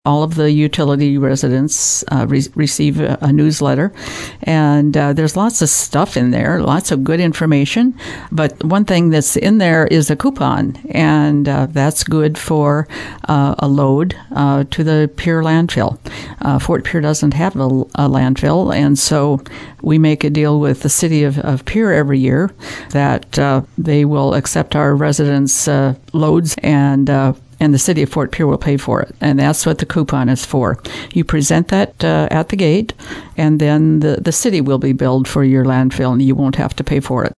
All of the utility residents receive a newsletter, and there's lots of stuff in there, lots of good information. But one thing that's in there is a coupon, and that's good for a load to the Pierre landfill. Fort Pierre doesn't have a landfill, and so we make a deal with the city of Pierre every year that they will accept our residents' loads, and the city of Fort Pierre will pay for it. And that's what the coupon is for. You present that at the gate, and then the city will be billed for your landfill, and you won't have to pay for it.